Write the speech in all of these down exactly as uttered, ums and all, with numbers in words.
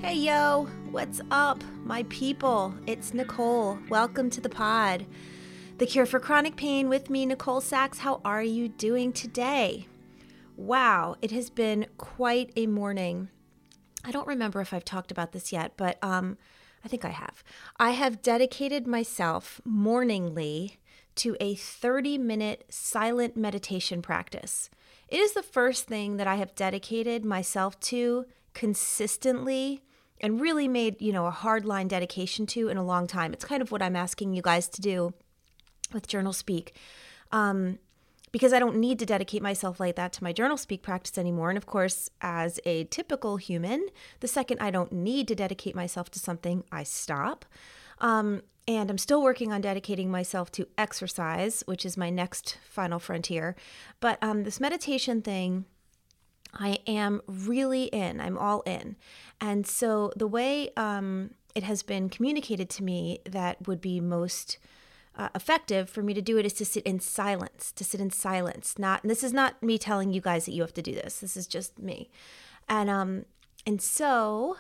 Hey yo, what's up, my people? It's Nicole. Welcome to the pod. The Cure for Chronic Pain with me, Nicole Sachs. How are you doing today? Wow, it has been quite a morning. I don't remember if I've talked about this yet, but um, I think I have. I have dedicated myself morningly to a thirty-minute silent meditation practice. It is the first thing that I have dedicated myself to consistently and really made, you know, a hardline dedication to in a long time. It's kind of what I'm asking you guys to do with Journal Speak, um, because I don't need to dedicate myself like that to my Journal Speak practice anymore. And of course, as a typical human, the second I don't need to dedicate myself to something, I stop. Um, and I'm still working on dedicating myself to exercise, which is my next final frontier. But um, this meditation thing, I am really in. I'm all in. And so the way um, it has been communicated to me that would be most uh, effective for me to do it is to sit in silence, to sit in silence. Not, and this is not me telling you guys that you have to do this. This is just me. And um, and so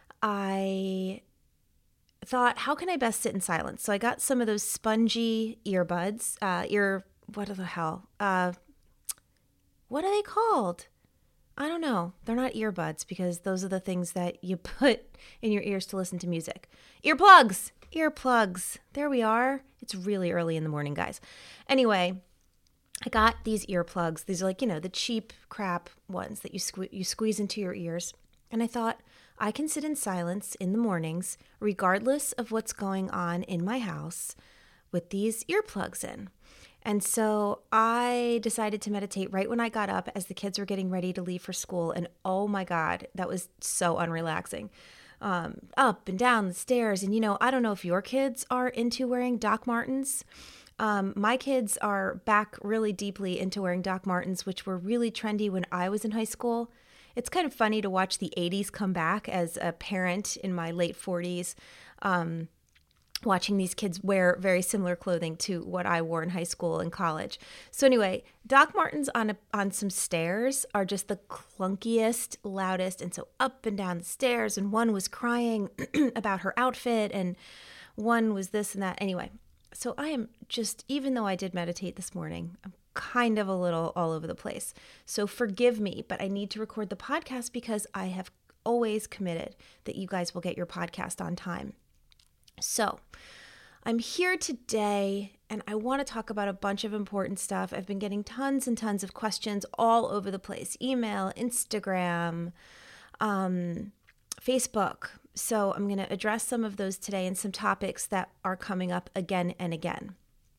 I thought, how can I best sit in silence? So I got some of those spongy earbuds, uh, ear, what the hell? Uh, what are they called? I don't know. They're not earbuds because those are the things that you put in your ears to listen to music. Earplugs! Earplugs. There we are. It's really early in the morning, guys. Anyway, I got these earplugs. These are like, you know, the cheap crap ones that you sque- you squeeze into your ears. And I thought, I can sit in silence in the mornings, regardless of what's going on in my house, with these earplugs in. And so I decided to meditate right when I got up as the kids were getting ready to leave for school. And oh my God, that was so unrelaxing. Um, up and down the stairs. And, you know, I don't know if your kids are into wearing Doc Martens. Um, my kids are back really deeply into wearing Doc Martens, which were really trendy when I was in high school. It's kind of funny to watch the eighties come back as a parent in my late forties. Um, watching these kids wear very similar clothing to what I wore in high school and college. So anyway, Doc Martens on a, on some stairs are just the clunkiest, loudest, and so up and down the stairs, and one was crying about her outfit, and one was this and that. Anyway, so I am just, even though I did meditate this morning, I'm kind of a little all over the place. So forgive me, but I need to record the podcast because I have always committed that you guys will get your podcast on time. So I'm here today and I want to talk about a bunch of important stuff. I've been getting tons and tons of questions all over the place, email, Instagram, um, Facebook. So I'm going to address some of those today and some topics that are coming up again and again.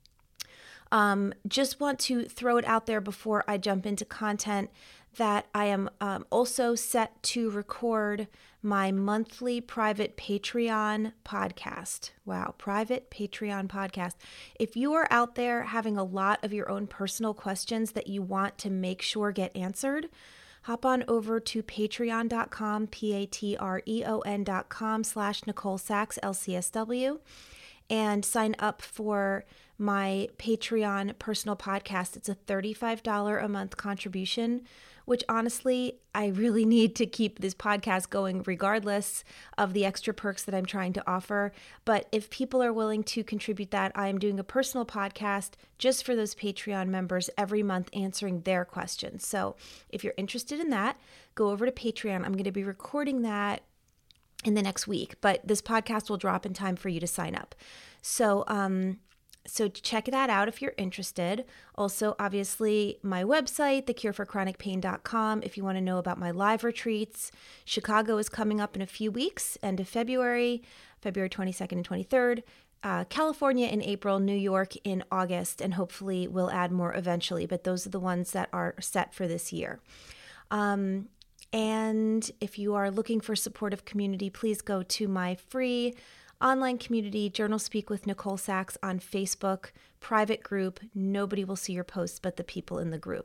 Um, just want to throw it out there before I jump into content that I am um, also set to record my monthly private Patreon podcast. Wow, private Patreon podcast. If you are out there having a lot of your own personal questions that you want to make sure get answered, hop on over to patreon.com, P-A-T-R-E-O-N dot com slash Nicole Sachs, L C S W, and sign up for my Patreon personal podcast. It's a thirty-five dollars a month contribution, which honestly, I really need to keep this podcast going regardless of the extra perks that I'm trying to offer. But if people are willing to contribute that, I am doing a personal podcast just for those Patreon members every month answering their questions. So if you're interested in that, go over to Patreon. I'm going to be recording that in the next week, but this podcast will drop in time for you to sign up. So, um, So check that out if you're interested. Also, obviously, my website, the cure for chronic pain dot com, if you want to know about my live retreats. Chicago is coming up in a few weeks, end of February, February twenty-second and twenty-third. Uh, California in April, New York in August, and hopefully we'll add more eventually. But those are the ones that are set for this year. Um, and if you are looking for supportive community, please go to my free online community, Journal Speak with Nicole Sachs on Facebook, private group. Nobody will see your posts but the people in the group.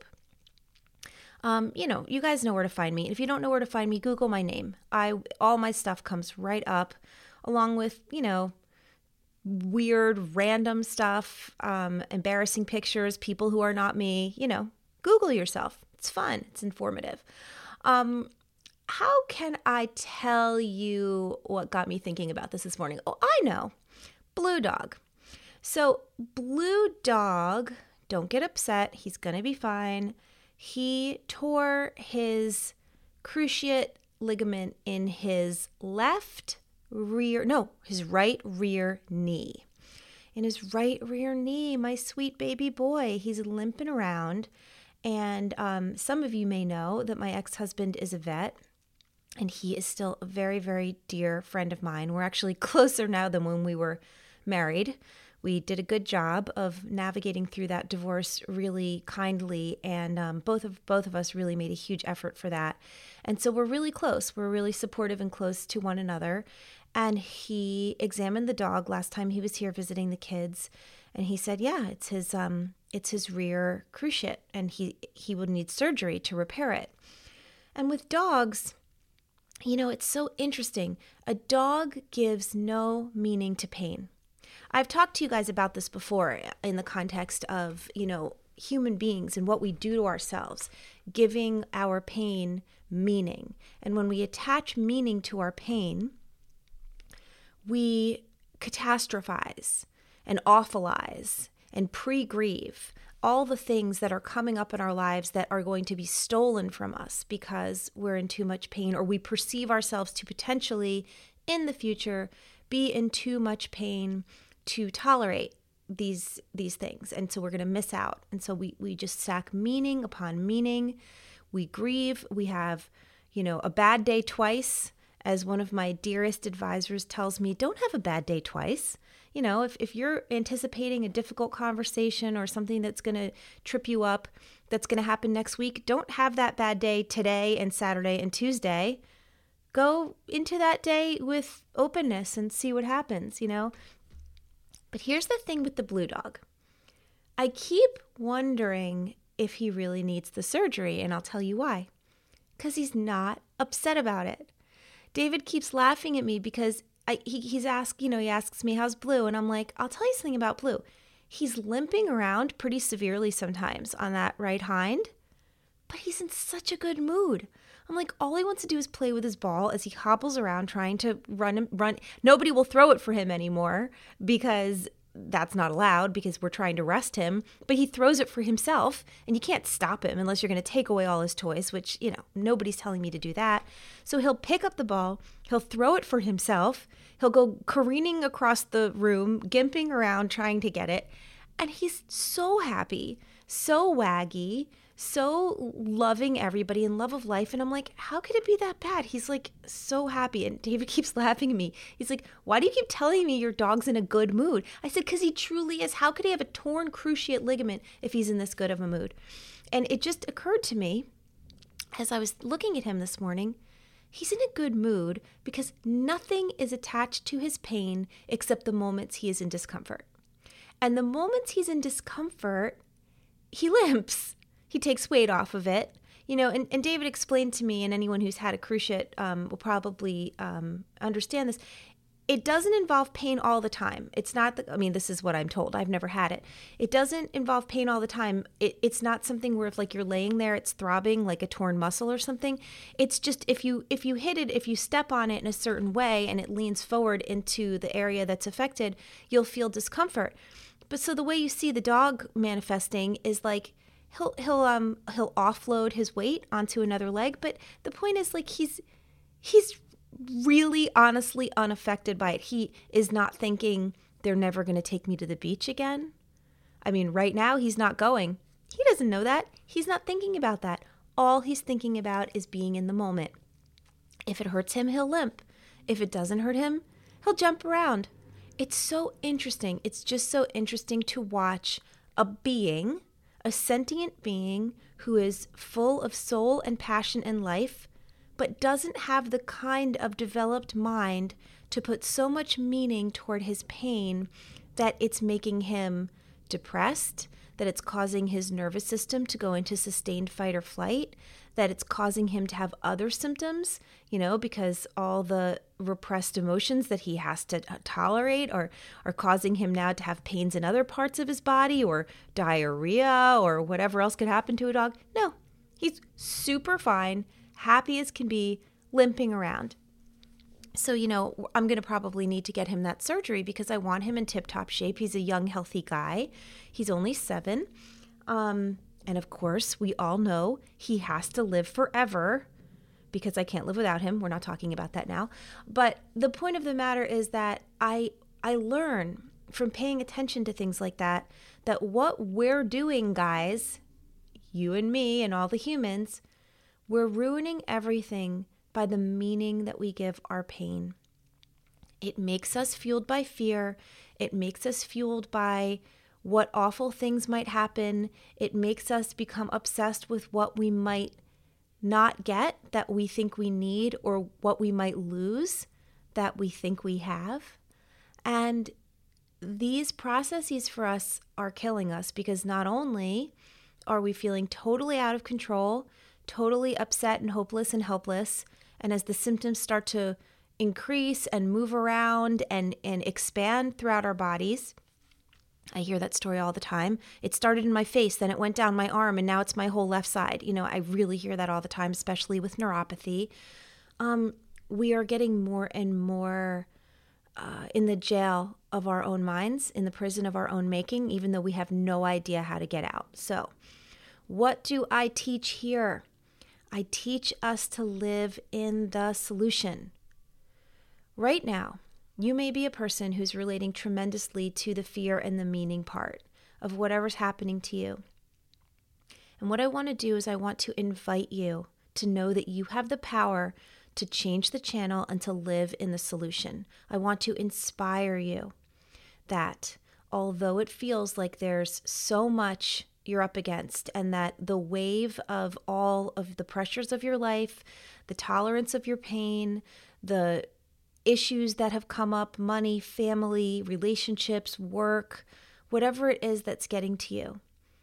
Um, you know, you guys know where to find me. If you don't know where to find me, Google my name. I all my stuff comes right up, along with, you know, weird, random stuff, um, embarrassing pictures, people who are not me. You know, Google yourself. It's fun. It's informative. Um, how can I tell you what got me thinking about this this morning? Oh, I know. Blue Dog. So Blue Dog, don't get upset. He's going to be fine. He tore his cruciate ligament in his left rear, no, his right rear knee. In his right rear knee, my sweet baby boy, he's limping around. And um, some of you may know that my ex-husband is a vet. And he is still a very, very dear friend of mine. We're actually closer now than when we were married. We did a good job of navigating through that divorce really kindly, and um, both of both of us really made a huge effort for that. And so we're really close. We're really supportive and close to one another. And he examined the dog last time he was here visiting the kids, and he said, "Yeah, it's his um, it's his rear cruciate, and he he would need surgery to repair it." And with dogs, you know, it's so interesting. A dog gives no meaning to pain. I've talked to you guys about this before in the context of, you know, human beings and what we do to ourselves, giving our pain meaning. And when we attach meaning to our pain, we catastrophize and awfulize and pre-grieve all the things that are coming up in our lives that are going to be stolen from us because we're in too much pain, or we perceive ourselves to potentially in the future be in too much pain to tolerate these these things. And so we're going to miss out. And so we we just stack meaning upon meaning. We grieve. We have, you know, a bad day twice. As one of my dearest advisors tells me, don't have a bad day twice. You know, if, if you're anticipating a difficult conversation or something that's going to trip you up, that's going to happen next week, don't have that bad day today and Saturday and Tuesday. Go into that day with openness and see what happens, you know. But here's the thing with the Blue Dog. I keep wondering if he really needs the surgery, and I'll tell you why. Because he's not upset about it. David keeps laughing at me because I, he, he's asked, you know, he asks me, how's Blue? And I'm like, I'll tell you something about Blue. He's limping around pretty severely sometimes on that right hind, but he's in such a good mood. I'm like, all he wants to do is play with his ball as he hobbles around trying to run, run. Nobody will throw it for him anymore because that's not allowed because we're trying to rest him, but he throws it for himself and you can't stop him unless you're going to take away all his toys, which, you know, nobody's telling me to do that. So he'll pick up the ball, he'll throw it for himself, he'll go careening across the room, gimping around trying to get it. And he's so happy, so waggy, so loving everybody in love of life. And I'm like, how could it be that bad? He's like so happy. And David keeps laughing at me. He's like, why do you keep telling me your dog's in a good mood? I said, because he truly is. How could he have a torn cruciate ligament if he's in this good of a mood? And it just occurred to me as I was looking at him this morning, he's in a good mood because nothing is attached to his pain except the moments he is in discomfort. And the moments he's in discomfort, he limps. He takes weight off of it, you know, and, and David explained to me, and anyone who's had a cruciate um, will probably um, understand this. It doesn't involve pain all the time. It's not, the, I mean, this is what I'm told. I've never had it. It doesn't involve pain all the time. It, it's not something where if like you're laying there, it's throbbing like a torn muscle or something. It's just if you if you hit it, if you step on it in a certain way and it leans forward into the area that's affected, you'll feel discomfort. But so the way you see the dog manifesting is like, He'll he'll um he'll offload his weight onto another leg, but the point is like he's he's really honestly unaffected by it. He is not thinking they're never going to take me to the beach again. I mean, right now he's not going. He doesn't know that. He's not thinking about that. All he's thinking about is being in the moment. If it hurts him, he'll limp. If it doesn't hurt him, he'll jump around. It's so interesting. It's just so interesting to watch a being, a sentient being who is full of soul and passion and life, but doesn't have the kind of developed mind to put so much meaning toward his pain that it's making him depressed, that it's causing his nervous system to go into sustained fight or flight, that it's causing him to have other symptoms, you know, because all the repressed emotions that he has to tolerate are, are causing him now to have pains in other parts of his body or diarrhea or whatever else could happen to a dog. No, he's super fine, happy as can be, limping around. So, you know, I'm going to probably need to get him that surgery because I want him in tip-top shape. He's a young, healthy guy. He's only seven. Um, and of course, we all know he has to live forever because I can't live without him. We're not talking about that now. But the point of the matter is that I I learn from paying attention to things like that, that what we're doing, guys, you and me and all the humans, we're ruining everything by the meaning that we give our pain. It makes us fueled by fear. It makes us fueled by what awful things might happen. It makes us become obsessed with what we might not get that we think we need, or what we might lose that we think we have. And these processes for us are killing us because not only are we feeling totally out of control, totally upset and hopeless and helpless, and as the symptoms start to increase and move around and, and expand throughout our bodies, I hear that story all the time. It started in my face, then it went down my arm, and now it's my whole left side. You know, I really hear that all the time, especially with neuropathy. Um, we are getting more and more uh, in the jail of our own minds, in the prison of our own making, even though we have no idea how to get out. So, what do I teach here? I teach us to live in the solution. Right now, you may be a person who's relating tremendously to the fear and the meaning part of whatever's happening to you. And what I want to do is I want to invite you to know that you have the power to change the channel and to live in the solution. I want to inspire you that although it feels like there's so much you're up against, and that the wave of all of the pressures of your life, the tolerance of your pain, the issues that have come up, money, family, relationships, work, whatever it is that's getting to you,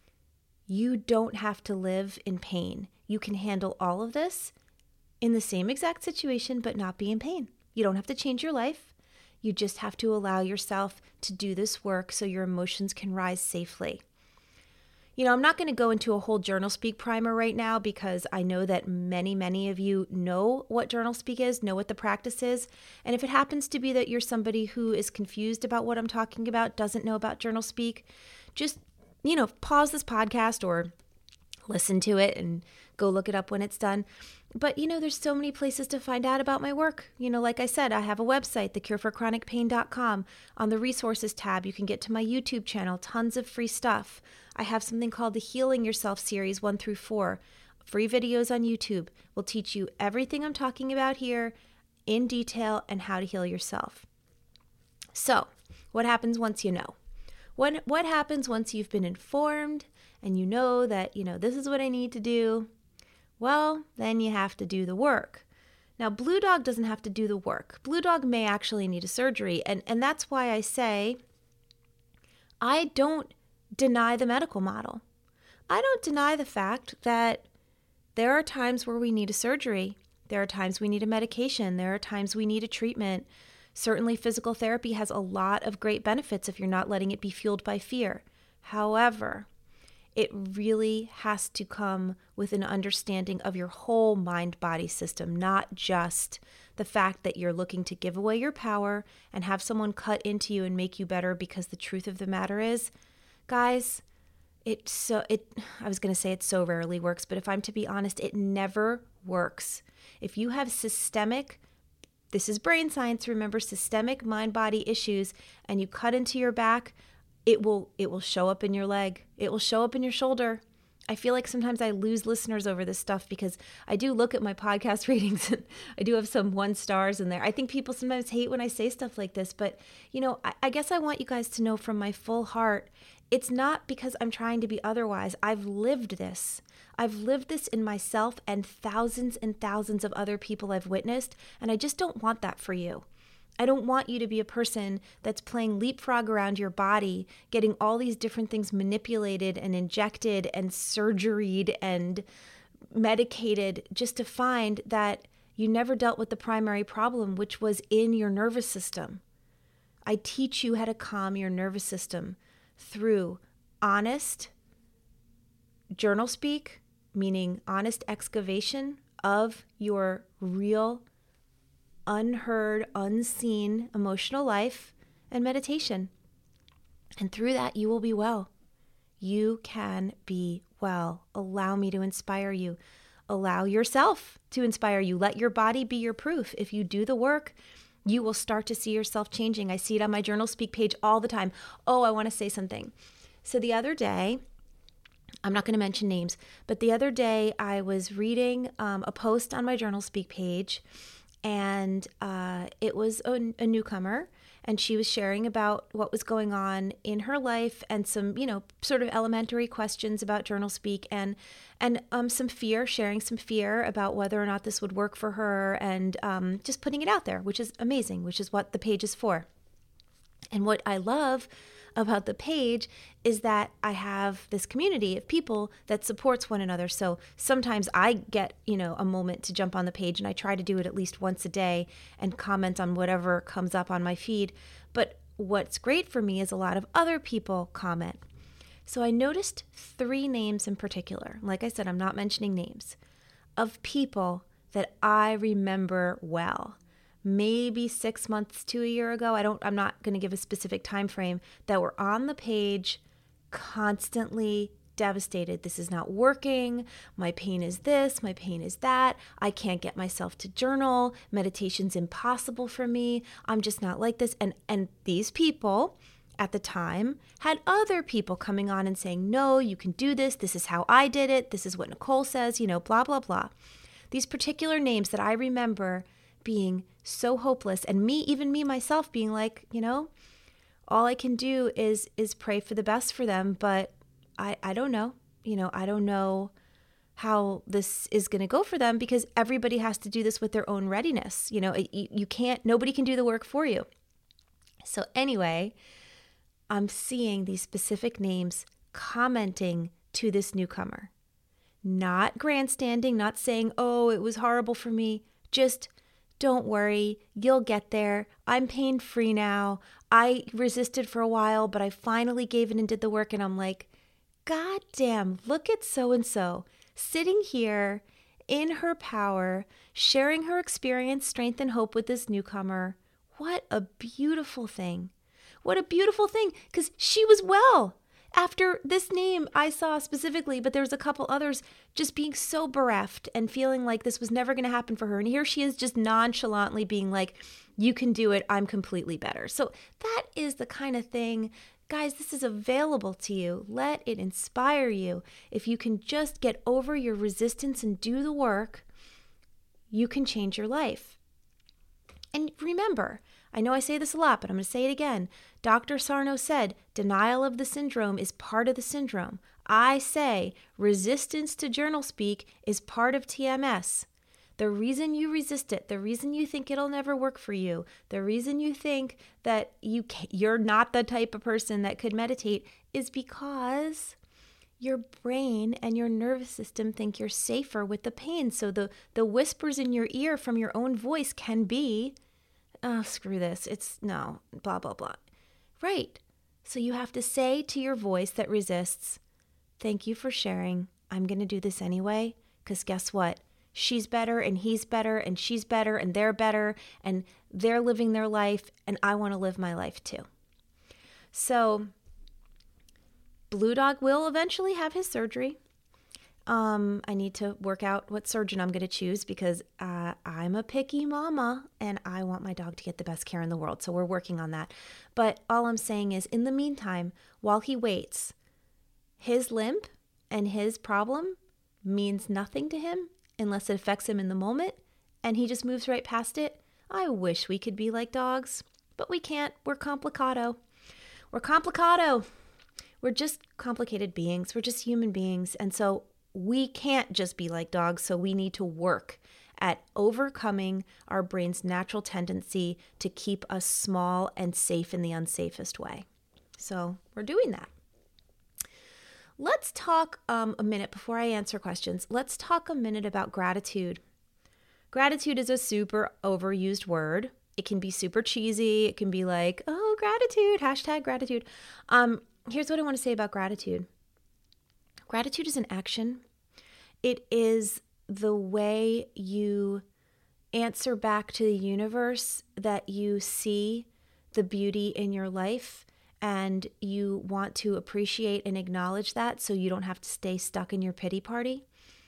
you don't have to live in pain. You can handle all of this in the same exact situation, but not be in pain. You don't have to change your life. You just have to allow yourself to do this work so your emotions can rise safely. You know, I'm not going to go into a whole journal speak primer right now because I know that many, many of you know what journal speak is, know what the practice is. And if it happens to be that you're somebody who is confused about what I'm talking about, doesn't know about journal speak, just, you know, pause this podcast or listen to it and go look it up when it's done. But, you know, there's so many places to find out about my work. You know, like I said, I have a website, the cure for chronic pain dot com. On the resources tab, you can get to my YouTube channel, tons of free stuff. I have something called the Healing Yourself series one through four. Free videos on YouTube will teach you everything I'm talking about here in detail and how to heal yourself. So, what happens once you know? What, what happens once you've been informed and you know that, you know, this is what I need to do? Well, then you have to do the work. Now, Blue Dog doesn't have to do the work. Blue Dog may actually need a surgery, and, and that's why I say I don't deny the medical model. I don't deny the fact that there are times where we need a surgery. There are times we need a medication. There are times we need a treatment. Certainly, physical therapy has a lot of great benefits if you're not letting it be fueled by fear. However, it really has to come with an understanding of your whole mind-body system, not just the fact that you're looking to give away your power and have someone cut into you and make you better, because the truth of the matter is, guys, it so it I was going to say it so rarely works, but if I'm to be honest, it never works. If you have systemic, this is brain science, remember, systemic mind-body issues, and you cut into your back, it will it will show up in your leg. It will show up in your shoulder. I feel like sometimes I lose listeners over this stuff because I do look at my podcast ratings and I do have some one stars in there. I think people sometimes hate when I say stuff like this, but you know, I, I guess I want you guys to know from my full heart, it's not because I'm trying to be otherwise. I've lived this. I've lived this in myself and thousands and thousands of other people I've witnessed, and I just don't want that for you. I don't want you to be a person that's playing leapfrog around your body, getting all these different things manipulated and injected and surgeried and medicated just to find that you never dealt with the primary problem, which was in your nervous system. I teach you how to calm your nervous system through honest journal speak, meaning honest excavation of your real, unheard, unseen emotional life and meditation. And through that, you will be well. You can be well. Allow me to inspire you. Allow yourself to inspire you. Let your body be your proof. If you do the work, you will start to see yourself changing. I see it on my Journal Speak page all the time. Oh, I want to say something. So the other day, I'm not going to mention names, but the other day I was reading um, a post on my Journal Speak page, and uh, it was a, a newcomer, and she was sharing about what was going on in her life and some, you know, sort of elementary questions about Journal Speak, and and um, some fear, sharing some fear about whether or not this would work for her, and um, just putting it out there, which is amazing, which is what the page is for. And what I love about the page is that I have this community of people that supports one another. So sometimes I get, you know, a moment to jump on the page, and I try to do it at least once a day and comment on whatever comes up on my feed. But what's great for me is a lot of other people comment. So I noticed three names in particular. Like I said, I'm not mentioning names, of people that I remember well. Maybe six months to a year ago, I don't, I'm not going to give a specific time frame, that were on the page constantly devastated. This is not working. My pain is this. My pain is that. I can't get myself to journal. Meditation's impossible for me. I'm just not like this. And, and these people at the time had other people coming on and saying, no, you can do this. This is how I did it. This is what Nicole says, you know, blah, blah, blah. These particular names that I remember being so hopeless, and me, even me myself, being like, you know, all I can do is is pray for the best for them, but I, I don't know, you know, I don't know how this is going to go for them, because everybody has to do this with their own readiness. You know, you, you can't, nobody can do the work for you. So anyway, I'm seeing these specific names commenting to this newcomer, not grandstanding, not saying, oh, it was horrible for me, just don't worry, you'll get there. I'm pain-free now. I resisted for a while, but I finally gave in and did the work. And I'm like, God damn, look at so-and-so sitting here in her power, sharing her experience, strength, and hope with this newcomer. What a beautiful thing. What a beautiful thing, because she was well. After this name I saw specifically, but there was a couple others just being so bereft and feeling like this was never going to happen for her. And here she is just nonchalantly being like, you can do it. I'm completely better. So that is the kind of thing, guys, this is available to you. Let it inspire you. If you can just get over your resistance and do the work, you can change your life. And remember, I know I say this a lot, but I'm going to say it again. Doctor Sarno said denial of the syndrome is part of the syndrome. I say resistance to journal speak is part of T M S. The reason you resist it, the reason you think it'll never work for you, the reason you think that you can, you're not the type of person that could meditate is because your brain and your nervous system think you're safer with the pain. So the, the whispers in your ear from your own voice can be, oh, screw this. It's no, blah, blah, blah. Right. So you have to say to your voice that resists, thank you for sharing. I'm going to do this anyway, because guess what? She's better and he's better and she's better and they're better and they're living their life and I want to live my life too. So Blue Dog will eventually have his surgery. Um, I need to work out what surgeon I'm going to choose, because uh, I'm a picky mama and I want my dog to get the best care in the world. So we're working on that. But all I'm saying is, in the meantime, while he waits, his limp and his problem means nothing to him unless it affects him in the moment, and he just moves right past it. I wish we could be like dogs, but we can't. We're complicado. We're complicado. We're just complicated beings. We're just human beings. And so we can't just be like dogs, so we need to work at overcoming our brain's natural tendency to keep us small and safe in the unsafest way. So we're doing that. Let's talk um, a minute before I answer questions. Let's talk a minute about gratitude. Gratitude is a super overused word. It can be super cheesy. It can be like, oh, gratitude, hashtag gratitude. Um, here's what I want to say about gratitude. Gratitude is an action. It is the way you answer back to the universe that you see the beauty in your life and you want to appreciate and acknowledge that so you don't have to stay stuck in your pity party.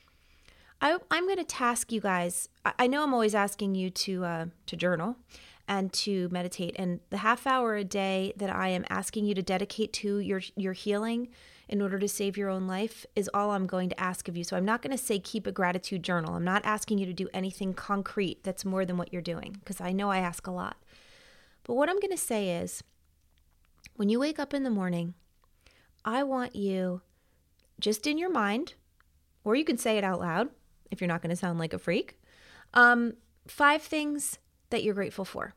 I, I'm going to task you guys. I, I know I'm always asking you to uh, to journal and to meditate. And the half hour a day that I am asking you to dedicate to your your healing in order to save your own life is all I'm going to ask of you. So I'm not going to say keep a gratitude journal. I'm not asking you to do anything concrete that's more than what you're doing, because I know I ask a lot. But what I'm going to say is, when you wake up in the morning, I want you, just in your mind, or you can say it out loud if you're not going to sound like a freak, um, five things that you're grateful for.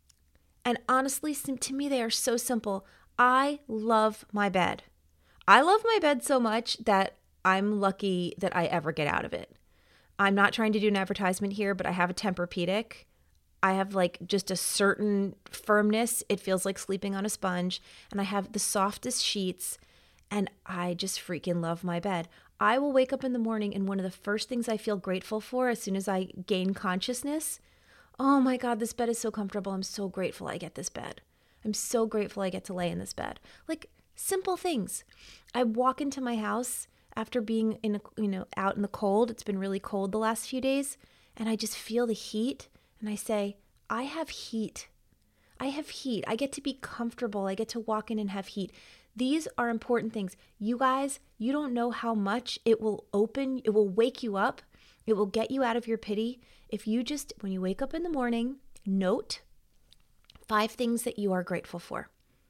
And honestly, to me, they are so simple. I love my bed. I love my bed so much that I'm lucky that I ever get out of it. I'm not trying to do an advertisement here, but I have a Tempur-Pedic. I have like just a certain firmness. It feels like sleeping on a sponge. And I have the softest sheets. And I just freaking love my bed. I will wake up in the morning and one of the first things I feel grateful for as soon as I gain consciousness, oh my God, this bed is so comfortable. I'm so grateful I get this bed. I'm so grateful I get to lay in this bed. Like simple things. I walk into my house after being in a, you know, out in the cold. It's been really cold the last few days. And I just feel the heat. And I say, I have heat. I have heat. I get to be comfortable. I get to walk in and have heat. These are important things. You guys, you don't know how much it will open, it will wake you up. It will get you out of your pity. If you just, when you wake up in the morning, note five things that you are grateful for.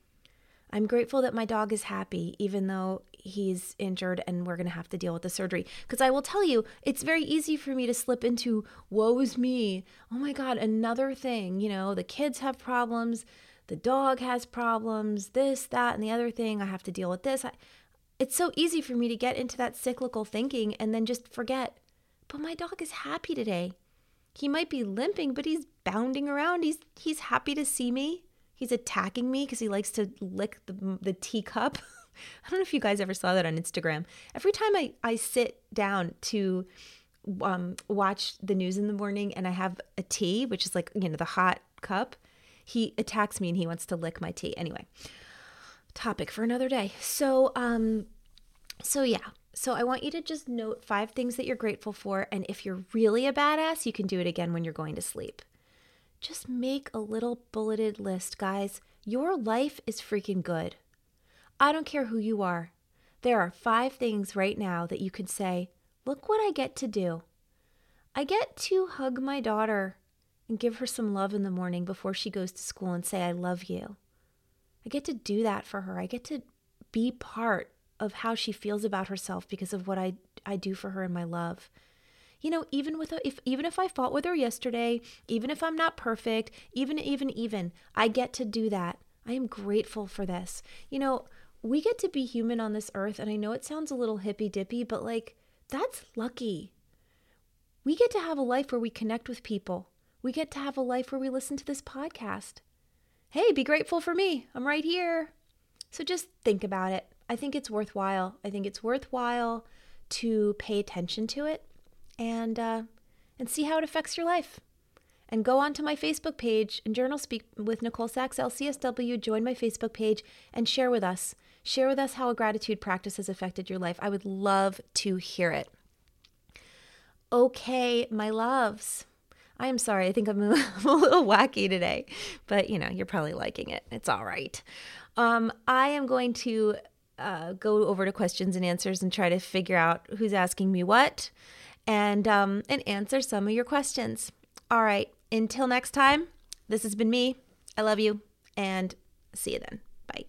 I'm grateful that my dog is happy, even though he's injured and we're going to have to deal with the surgery. Because I will tell you, it's very easy for me to slip into, woe is me. Oh my God, another thing. You know, the kids have problems. The dog has problems. This, that, and the other thing. I have to deal with this. I, it's so easy for me to get into that cyclical thinking and then just forget. But my dog is happy today. He might be limping, but he's bounding around. He's he's happy to see me. He's attacking me because he likes to lick the, the teacup. I don't know if you guys ever saw that on Instagram. Every time I, I sit down to um, watch the news in the morning and I have a tea, which is like, you know, the hot cup, he attacks me and he wants to lick my tea. Anyway, topic for another day. So, um, so yeah. So I want you to just note five things that you're grateful for. And if you're really a badass, you can do it again when you're going to sleep. Just make a little bulleted list, guys. Your life is freaking good. I don't care who you are. There are five things right now that you can say, look what I get to do. I get to hug my daughter and give her some love in the morning before she goes to school and say, I love you. I get to do that for her. I get to be part of how she feels about herself because of what I, I do for her in my love. You know, even with a, if even if I fought with her yesterday, even if I'm not perfect, even even even, I get to do that. I am grateful for this. You know, we get to be human on this earth, and I know it sounds a little hippy dippy, but like that's lucky. We get to have a life where we connect with people. We get to have a life where we listen to this podcast. Hey, be grateful for me. I'm right here. So just think about it. I think it's worthwhile. I think it's worthwhile to pay attention to it. And uh, and see how it affects your life. And go on to my Facebook page and Journal Speak with Nicole Sachs, L C S W. Join my Facebook page and share with us. Share with us how a gratitude practice has affected your life. I would love to hear it. Okay, my loves. I am sorry. I think I'm a, I'm a little wacky today. But, you know, you're probably liking it. It's all right. Um, I am going to uh, go over to questions and answers and try to figure out who's asking me what. And um, and answer some of your questions. All right. Until next time, this has been me. I love you. And see you then. Bye.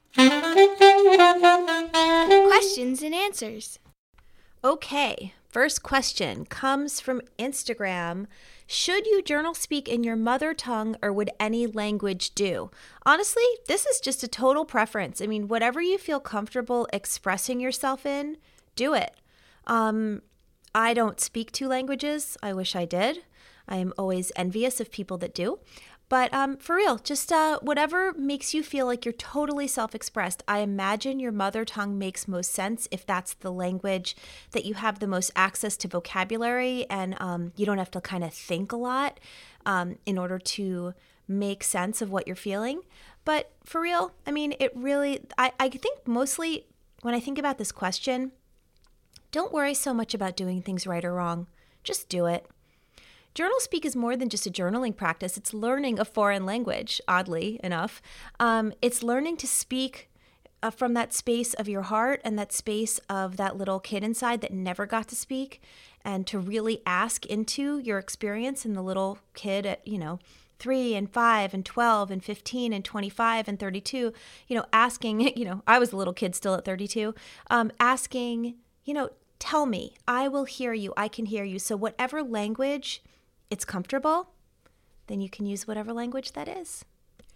Questions and answers. Okay. First question comes from Instagram. Should you journal speak in your mother tongue or would any language do? Honestly, this is just a total preference. I mean, whatever you feel comfortable expressing yourself in, do it. Um... I don't speak two languages. I wish I did. I am always envious of people that do. But um, for real, just uh, whatever makes you feel like you're totally self-expressed. I imagine your mother tongue makes most sense if that's the language that you have the most access to vocabulary, and um, you don't have to kind of think a lot um, in order to make sense of what you're feeling. But for real, I mean, it really, I, I think mostly when I think about this question, don't worry so much about doing things right or wrong. Just do it. Journal Speak is more than just a journaling practice. It's learning a foreign language, oddly enough. Um, it's learning to speak uh, from that space of your heart and that space of that little kid inside that never got to speak, and to really ask into your experience in the little kid at, you know, three and five and twelve and fifteen and twenty-five and thirty-two, you know, asking, you know, I was a little kid still at thirty-two, um, asking, you know, tell me, I will hear you, I can hear you. So whatever language it's comfortable, then you can use whatever language that is.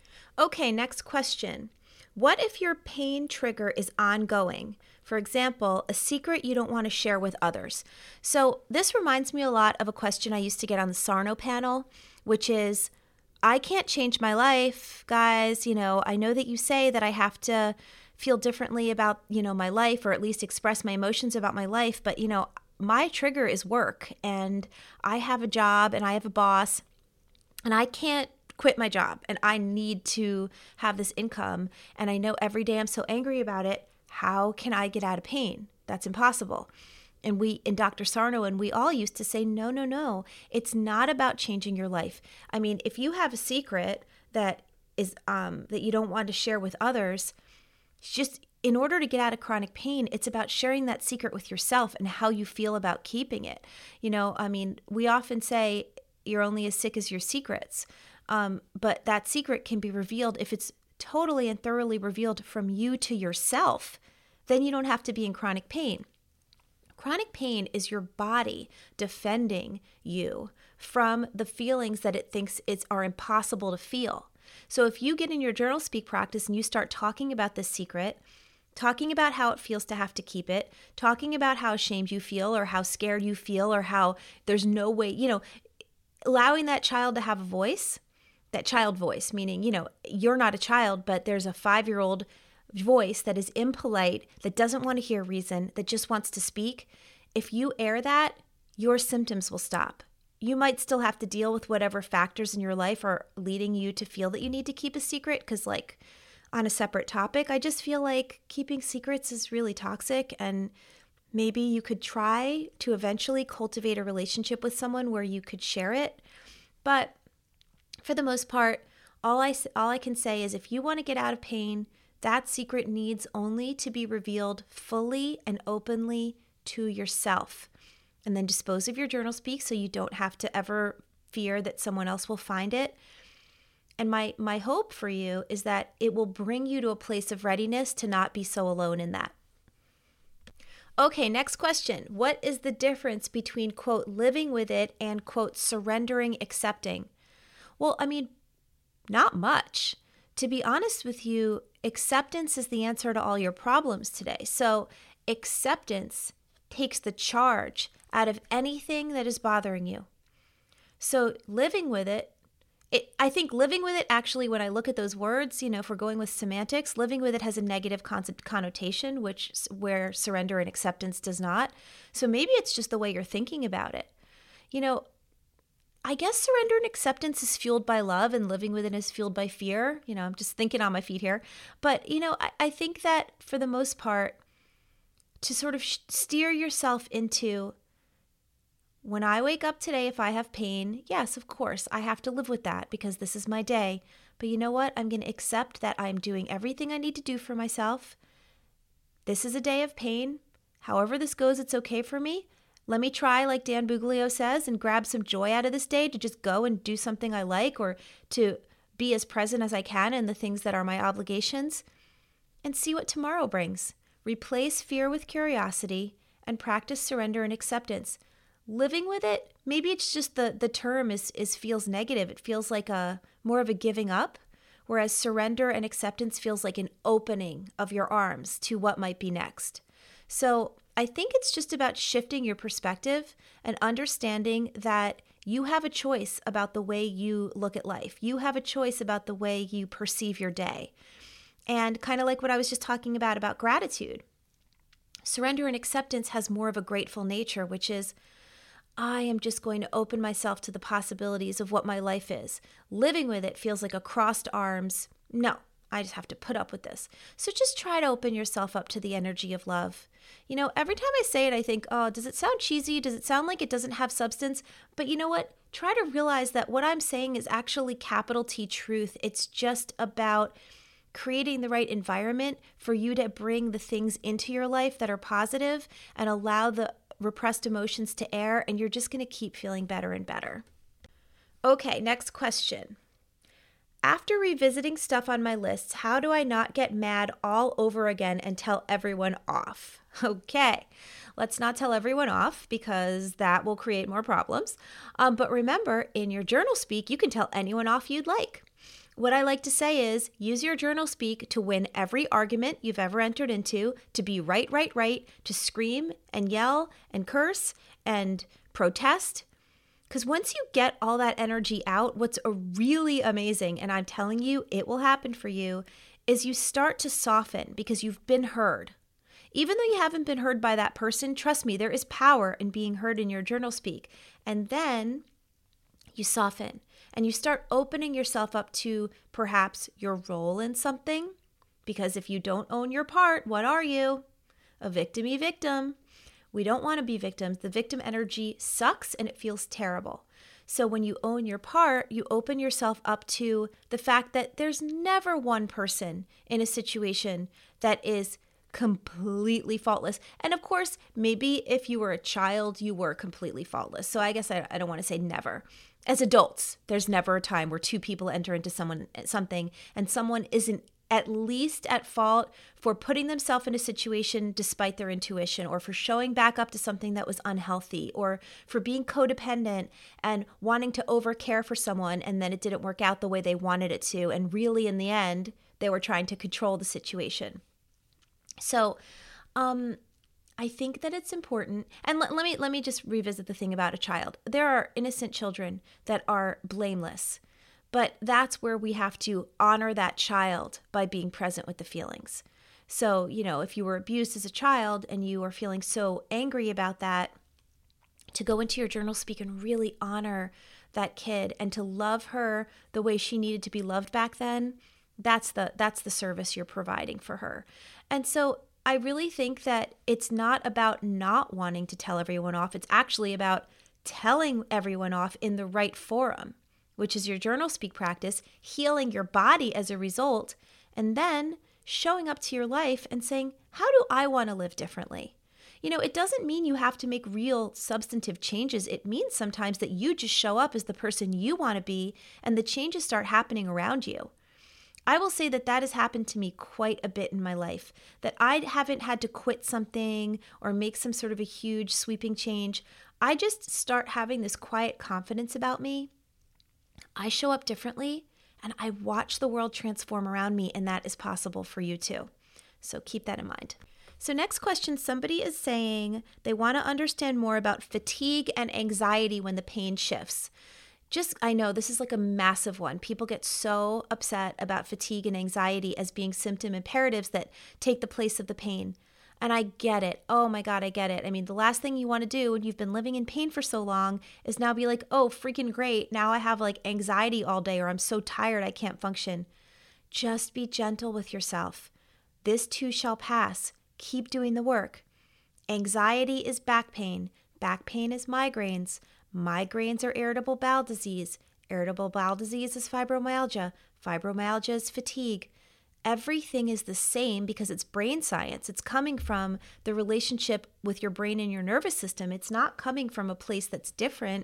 Okay, next question. What if your pain trigger is ongoing? For example, a secret you don't want to share with others. So this reminds me a lot of a question I used to get on the Sarno panel, which is, I can't change my life, guys. You know, I know that you say that I have to feel differently about, you know, my life, or at least express my emotions about my life, but, you know, my trigger is work, and I have a job and I have a boss, and I can't quit my job, and I need to have this income, and I know every day I'm so angry about it. How can I get out of pain? That's impossible. And we, in Doctor Sarno, and we all used to say, no, no, no, it's not about changing your life. I mean, if you have a secret that is um, that you don't want to share with others, just in order to get out of chronic pain, it's about sharing that secret with yourself and how you feel about keeping it. You know, I mean, we often say you're only as sick as your secrets, um, but that secret can be revealed if it's totally and thoroughly revealed from you to yourself. Then you don't have to be in chronic pain. Chronic pain is your body defending you from the feelings that it thinks it's are impossible to feel. So if you get in your journal speak practice and you start talking about this secret, talking about how it feels to have to keep it, talking about how ashamed you feel or how scared you feel or how there's no way, you know, allowing that child to have a voice, that child voice, meaning, you know, you're not a child, but there's a five-year-old voice that is impolite, that doesn't want to hear reason, that just wants to speak. If you air that, your symptoms will stop. You might still have to deal with whatever factors in your life are leading you to feel that you need to keep a secret, because like on a separate topic, I just feel like keeping secrets is really toxic, and maybe you could try to eventually cultivate a relationship with someone where you could share it. But for the most part, all I, all I can say is if you want to get out of pain, that secret needs only to be revealed fully and openly to yourself. And then dispose of your journal speak so you don't have to ever fear that someone else will find it. And my, my hope for you is that it will bring you to a place of readiness to not be so alone in that. Okay, next question. What is the difference between, quote, living with it and, quote, surrendering, accepting? Well, I mean, not much. To be honest with you, acceptance is the answer to all your problems today. So acceptance takes the charge out of anything that is bothering you. So living with it, it, I think living with it, actually, when I look at those words, you know, if we're going with semantics, living with it has a negative concept connotation, which where surrender and acceptance does not. So maybe it's just the way you're thinking about it. You know, I guess surrender and acceptance is fueled by love, and living with it is fueled by fear. You know, I'm just thinking on my feet here. But, you know, I, I think that for the most part, to sort of sh- steer yourself into, when I wake up today, if I have pain, yes, of course, I have to live with that because this is my day. But you know what? I'm going to accept that I'm doing everything I need to do for myself. This is a day of pain. However this goes, it's okay for me. Let me try, like Dan Buglio says, and grab some joy out of this day to just go and do something I like, or to be as present as I can in the things that are my obligations, and see what tomorrow brings. Replace fear with curiosity and practice surrender and acceptance. Living with it, maybe it's just the, the term is, is feels negative. It feels like a more of a giving up, whereas surrender and acceptance feels like an opening of your arms to what might be next. So I think it's just about shifting your perspective and understanding that You have a choice about the way you look at life. You have a choice about the way you perceive your day. And kind of like what I was just talking about, about gratitude. Surrender and acceptance has more of a grateful nature, which is, I am just going to open myself to the possibilities of what my life is. Living with it feels like a crossed arms. No, I just have to put up with this. So just try to open yourself up to the energy of love. You know, every time I say it, I think, oh, does it sound cheesy? Does it sound like it doesn't have substance? But you know what? Try to realize that what I'm saying is actually capital T truth. It's just about creating the right environment for you to bring the things into your life that are positive and allow the repressed emotions to air, and you're just going to keep feeling better and better. Okay, next question. After revisiting stuff on my lists, how do I not get mad all over again and tell everyone off? Okay, let's not tell everyone off because that will create more problems. Um, but remember, in your journal speak, you can tell anyone off you'd like. What I like to say is use your journal speak to win every argument you've ever entered into, to be right, right, right, to scream and yell and curse and protest. Because once you get all that energy out, what's a really amazing, and I'm telling you, it will happen for you, is you start to soften because you've been heard. Even though you haven't been heard by that person, trust me, there is power in being heard in your journal speak. And then you soften and you start opening yourself up to perhaps your role in something. Because if you don't own your part, what are you? A victim-y victim. We don't want to be victims. The victim energy sucks and it feels terrible. So when you own your part, you open yourself up to the fact that there's never one person in a situation that is completely faultless. And of course, maybe if you were a child, you were completely faultless. So I guess I, I don't want to say never. As adults, there's never a time where two people enter into someone something and someone isn't at least at fault for putting themselves in a situation despite their intuition, or for showing back up to something that was unhealthy, or for being codependent and wanting to overcare for someone and then it didn't work out the way they wanted it to. And really, in the end, they were trying to control the situation. So um, I think that it's important. And let, let me let me just revisit the thing about a child. There are innocent children that are blameless. But that's where we have to honor that child by being present with the feelings. So, you know, if you were abused as a child and you are feeling so angry about that, to go into your journal speak and really honor that kid and to love her the way she needed to be loved back then, that's the that's the service you're providing for her. And so I really think that it's not about not wanting to tell everyone off. It's actually about telling everyone off in the right forum, which is your journal speak practice, healing your body as a result, and then showing up to your life and saying, how do I want to live differently? You know, it doesn't mean you have to make real substantive changes. It means sometimes that you just show up as the person you want to be and the changes start happening around you. I will say that that has happened to me quite a bit in my life, that I haven't had to quit something or make some sort of a huge sweeping change. I just start having this quiet confidence about me. I show up differently and I watch the world transform around me, and that is possible for you too. So keep that in mind. So next question, somebody is saying they want to understand more about fatigue and anxiety when the pain shifts. Just, I know this is like a massive one. People get so upset about fatigue and anxiety as being symptom imperatives that take the place of the pain. And I get it. Oh my God, I get it. I mean, the last thing you want to do when you've been living in pain for so long is now be like, oh, freaking great. Now I have like anxiety all day, or I'm so tired I can't function. Just be gentle with yourself. This too shall pass. Keep doing the work. Anxiety is back pain. Back pain is migraines. Migraines are irritable bowel disease. Irritable bowel disease is fibromyalgia. Fibromyalgia is fatigue. Everything is the same because it's brain science. It's coming from the relationship with your brain and your nervous system. It's not coming from a place that's different.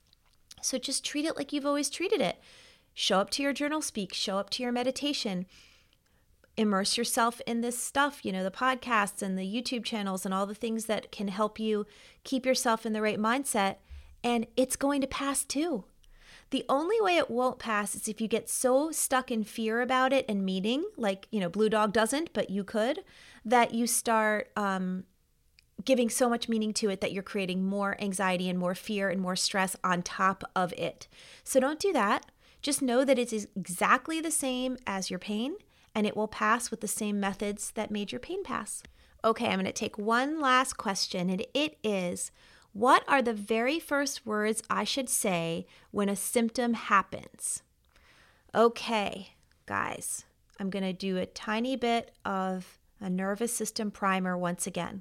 So just treat it like you've always treated it. Show up to your journal speak. Show up to your meditation. Immerse yourself in this stuff, you know, the podcasts and the YouTube channels and all the things that can help you keep yourself in the right mindset. And it's going to pass too. The only way it won't pass is if you get so stuck in fear about it and meeting, like, you know, Blue Dog doesn't, but you could, that you start um, giving so much meaning to it that you're creating more anxiety and more fear and more stress on top of it. So don't do that. Just know that it is exactly the same as your pain, and it will pass with the same methods that made your pain pass. Okay, I'm going to take one last question, and it is, what are the very first words I should say when a symptom happens? Okay, guys, I'm going to do a tiny bit of a nervous system primer once again.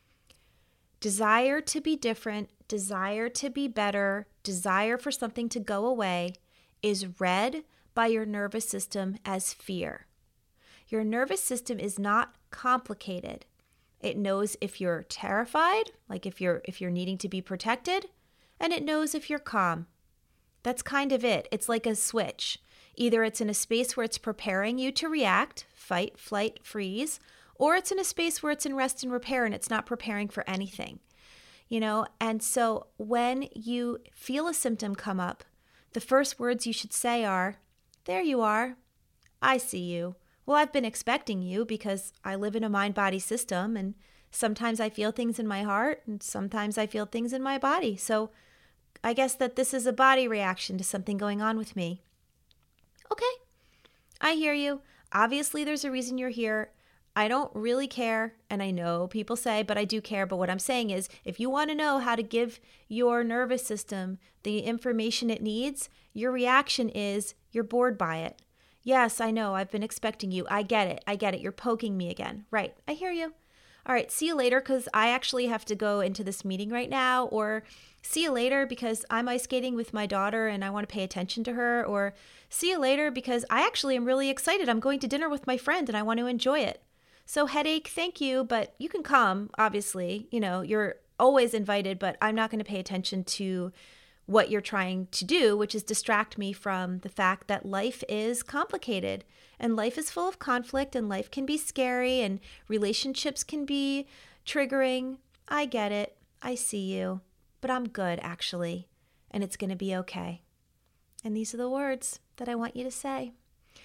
Desire to be different, desire to be better, desire for something to go away is read by your nervous system as fear. Your nervous system is not complicated. It knows if you're terrified, like if you're if you're needing to be protected, and it knows if you're calm. That's kind of it. It's like a switch. Either it's in a space where it's preparing you to react, fight, flight, freeze, or it's in a space where it's in rest and repair and it's not preparing for anything. You know, and so when you feel a symptom come up, the first words you should say are, "There you are. I see you. Well, I've been expecting you because I live in a mind-body system, and sometimes I feel things in my heart and sometimes I feel things in my body. So I guess that this is a body reaction to something going on with me." Okay, I hear you. Obviously, there's a reason you're here. I don't really care, and I know people say, but I do care. But what I'm saying is, if you want to know how to give your nervous system the information it needs, your reaction is you're bored by it. Yes, I know. I've been expecting you. I get it. I get it. You're poking me again. Right. I hear you. All right. See you later, because I actually have to go into this meeting right now. Or see you later because I'm ice skating with my daughter and I want to pay attention to her. Or see you later because I actually am really excited. I'm going to dinner with my friend and I want to enjoy it. So headache, thank you, but you can come, obviously. You know, you're always invited, but I'm not going to pay attention to what you're trying to do, which is distract me from the fact that life is complicated and life is full of conflict and life can be scary and relationships can be triggering. I get it. I see you, but I'm good actually, and it's going to be okay. And these are the words that I want you to say.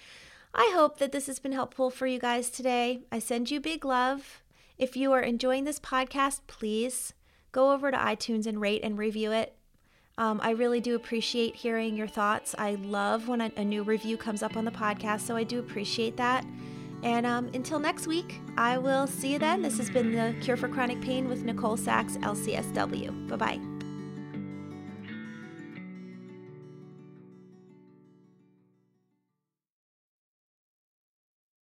I hope that this has been helpful for you guys today. I send you big love. If you are enjoying this podcast, please go over to iTunes and rate and review it. Um, I really do appreciate hearing your thoughts. I love when a, a new review comes up on the podcast, so I do appreciate that. And um, until next week, I will see you then. This has been the Cure for Chronic Pain with Nicole Sachs, L C S W. Bye-bye.